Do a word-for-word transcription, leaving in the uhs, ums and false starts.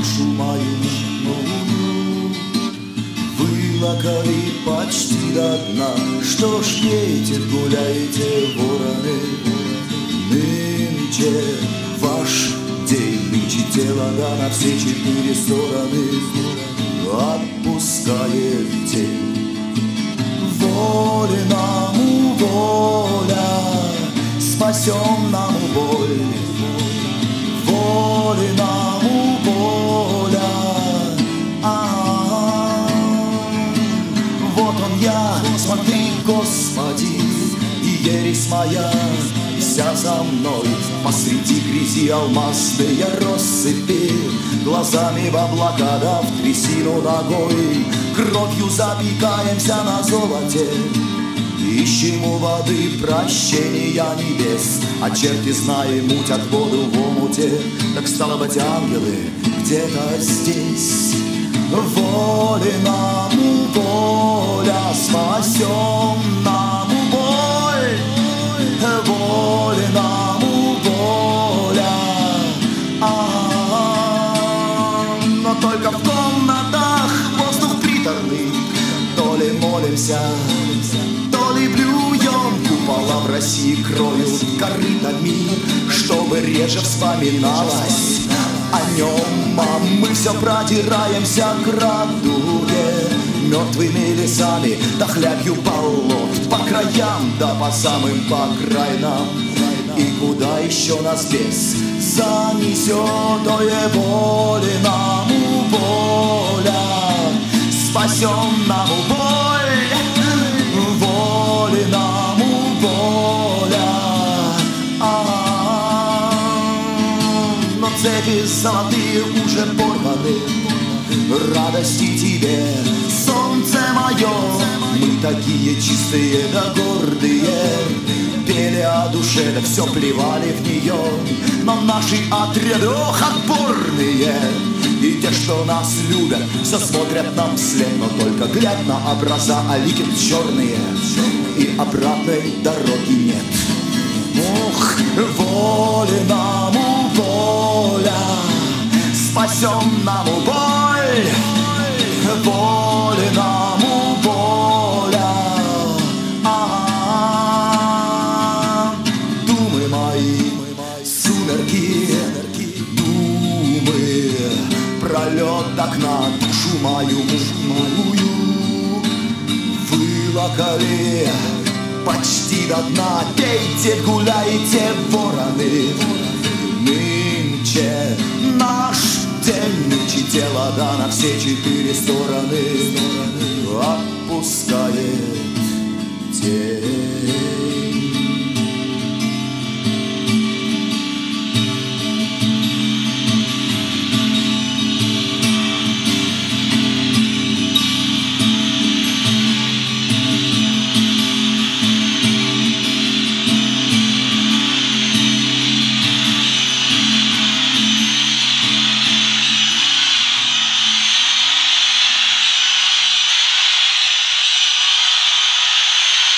душу мою новую. Вылокали почти до дна. Что ж пейте, гуляете, вороны? Нынче ваш день, нынче тело да на все четыре стороны отпускает тень. Воленому воля, спасенному боль. Воленому воля, а-а-а. Вот он я, смотри, Господи, и ересь моя вся за мной. Посреди грязи алмазные россыпи, глазами в облака да в трясину ногой. Кровью запекаемся на золоте, ищем у воды прощения небес. А черти, зная, мутят воду в омуте. Так стало быть, ангелы где-то здесь. Воленому воля, спасенному боль. Воленому воля, а-а-а. Но только в комнатах воздух приторный. То ли молимся, то ли блюем. Купола в России кроют корытами, чтобы реже вспоминалось о нем. А мы все продираемся к радуге мертвыми лесами, да хлябью болот по краям, да по самым по крайнам. И куда еще нас бес занесет? Ое, воленому воля, спасенному боль. Воленому воля, а-а-а. Но цепи золотые уже порваны. Радости тебе, солнце мое. Мы такие чистые да гордые, пели о душе, да все плевали в нее. Но наши отряды, ох, отборные. И те, что нас любят, все смотрят нам вслед. Но только глядь на образа, а лики черные, и обратной дороги нет. Ох, воленому воля, спасенному боль. Воленому воля, а-а-а. Думы мои, сумерки, думы, пролет окна душу мою мужную. Вылокали почти до дна. Пейте, гуляйте, вороны. Нынче наш день, нынче тело да на все четыре стороны отпускает тень.